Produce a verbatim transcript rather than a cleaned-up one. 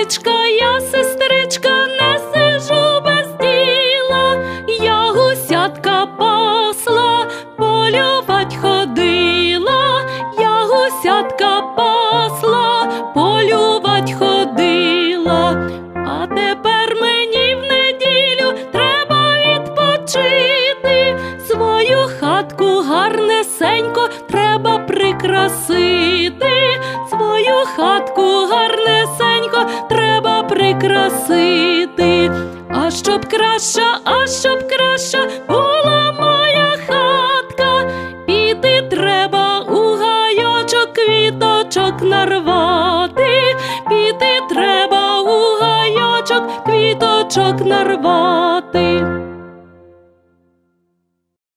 сестричка, я сестричка, не сижу без діла. Я гусятка пасла, полювать ходила. Я гусятка пасла, полювать ходила. А тепер мені в неділю треба відпочити. Свою хатку гарнесенько треба прикрасити. Свою хатку гарнесенько